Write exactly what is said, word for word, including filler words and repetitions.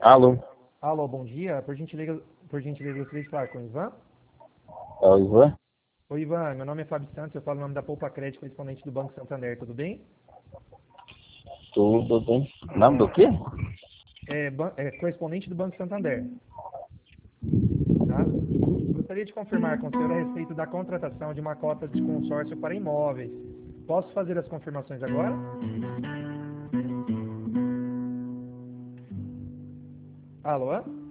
Alô, Alô, bom dia. Por gentileza, por gentileza, eu gostaria de falar com o Ivan. é o Ivan? Oi, Ivan. Meu nome é Fábio Santos. Eu falo o nome da Poupa Crédito, correspondente do Banco Santander. Tudo bem? Tudo bem? Nome do quê? É, ban- é correspondente do Banco Santander, tá? Gostaria de confirmar com o senhor a respeito da contratação de uma cota de consórcio para imóveis. Posso fazer as confirmações agora? Alô?